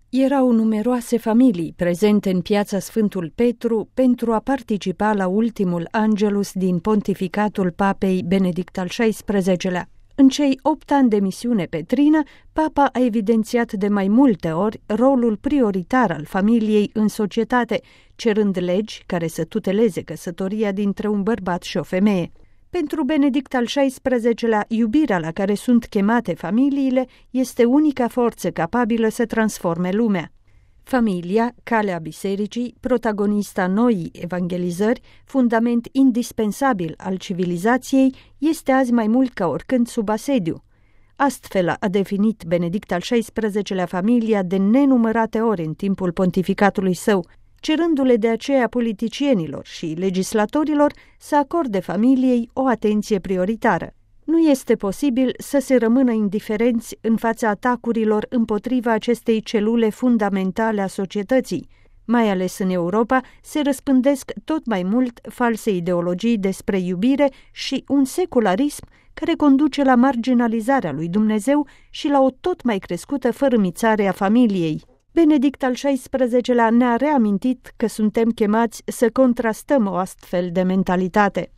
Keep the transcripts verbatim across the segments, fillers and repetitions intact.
Erau numeroase familii prezente în piața Sfântul Petru pentru a participa la ultimul Angelus din pontificatul papei Benedict al șaisprezecelea-lea. În cei opt ani de misiune petrină, papa a evidențiat de mai multe ori rolul prioritar al familiei în societate, cerând legi care să tuteleze căsătoria dintre un bărbat și o femeie. Pentru Benedict al șaisprezecelea-lea, iubirea la care sunt chemate familiile este unica forță capabilă să transforme lumea. Familia, calea bisericii, protagonista noii evangelizări, fundament indispensabil al civilizației, este azi mai mult ca oricând sub asediu. Astfel a definit Benedict al șaisprezecelea-lea familia de nenumărate ori în timpul pontificatului său, cerându-le de aceea politicienilor și legislatorilor să acorde familiei o atenție prioritară. Nu este posibil să se rămână indiferenți în fața atacurilor împotriva acestei celule fundamentale a societății. Mai ales în Europa se răspândesc tot mai mult false ideologii despre iubire și un secularism care conduce la marginalizarea lui Dumnezeu și la o tot mai crescută fărâmițare a familiei. Benedict al șaisprezecelea-lea ne-a reamintit că suntem chemați să contrastăm o astfel de mentalitate.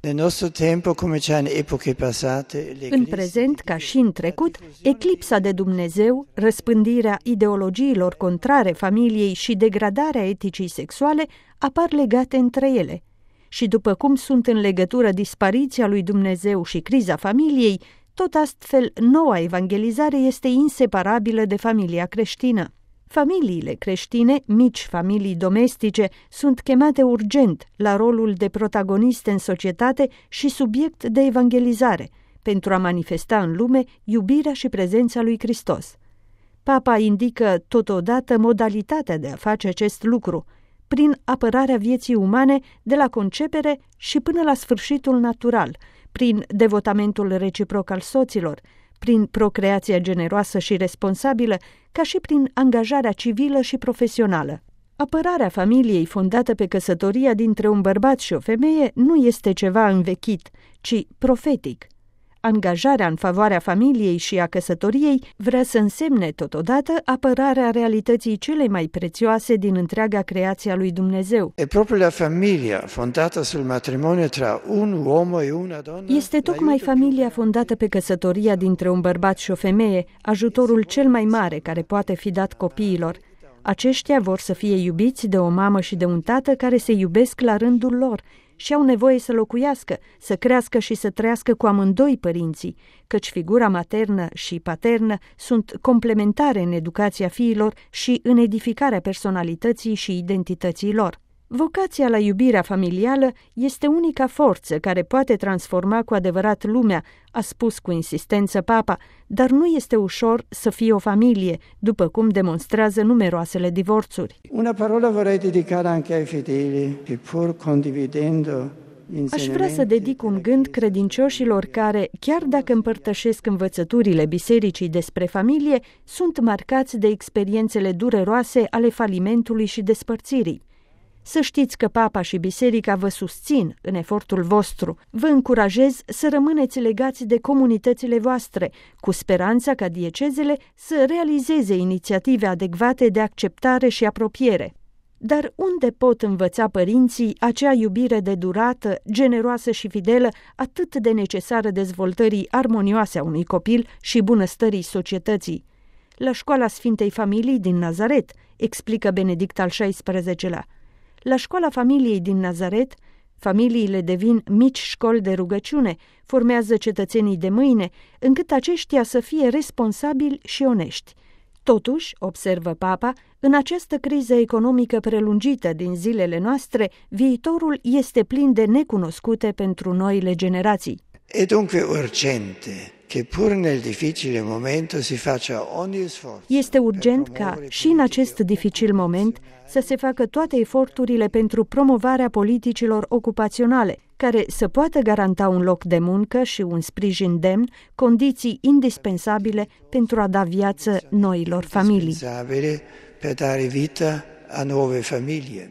În prezent, ca și în trecut, eclipsa de Dumnezeu, răspândirea ideologiilor contrare familiei și degradarea eticii sexuale apar legate între ele. Și după cum sunt în legătură dispariția lui Dumnezeu și criza familiei, tot astfel noua evangelizare este inseparabilă de familia creștină. Familiile creștine, mici familii domestice, sunt chemate urgent la rolul de protagoniste în societate și subiect de evangelizare, pentru a manifesta în lume iubirea și prezența lui Hristos. Papa indică totodată modalitatea de a face acest lucru, prin apărarea vieții umane de la concepere și până la sfârșitul natural, prin devotamentul reciproc al soților, prin procreația generoasă și responsabilă, ca și prin angajarea civilă și profesională. Apărarea familiei fondată pe căsătoria dintre un bărbat și o femeie nu este ceva învechit, ci profetic. Angajarea în favoarea familiei și a căsătoriei vrea să însemne totodată apărarea realității cele mai prețioase din întreaga creație a lui Dumnezeu. E proprio la famiglia fondata sul matrimonio tra un uomo e una donna. Este tocmai familia fondată pe căsătoria dintre un bărbat și o femeie, ajutorul cel mai mare care poate fi dat copiilor. Aceștia vor să fie iubiți de o mamă și de un tată care se iubesc la rândul lor și au nevoie să locuiască, să crească și să trăiască cu amândoi părinții, căci figura maternă și paternă sunt complementare în educația fiilor și în edificarea personalității și identității lor. Vocația la iubirea familială este unica forță care poate transforma cu adevărat lumea, a spus cu insistență Papa, dar nu este ușor să fie o familie, după cum demonstrează numeroasele divorțuri. Una parola vorrei dedicare anche ai fedeli, che pur condividendo. Aș vrea să dedic un gând credincioșilor care, chiar dacă împărtășesc învățăturile bisericii despre familie, sunt marcați de experiențele dureroase ale falimentului și despărțirii. Să știți că Papa și Biserica vă susțin în efortul vostru. Vă încurajez să rămâneți legați de comunitățile voastre, cu speranța ca diecezele să realizeze inițiative adecvate de acceptare și apropiere. Dar unde pot învăța părinții acea iubire de durată, generoasă și fidelă, atât de necesară dezvoltării armonioase a unui copil și bunăstării societății? La școala Sfintei Familii din Nazaret, explică Benedict al șaisprezecelea-lea. La școala familiei din Nazaret, familiile devin mici școli de rugăciune, formează cetățenii de mâine, încât aceștia să fie responsabili și onești. Totuși, observă Papa, în această criză economică prelungită din zilele noastre, viitorul este plin de necunoscute pentru noile generații. E dunque urgente che pur nel difficile momento si faccia ogni sforzo. Este urgent ca și în acest dificil moment să se facă toate eforturile pentru promovarea politicilor ocupaționale, care să poată garanta un loc de muncă și un sprijin demn, condiții indispensabile pentru a da viață noilor familii. Per dare vita a nuove famiglie.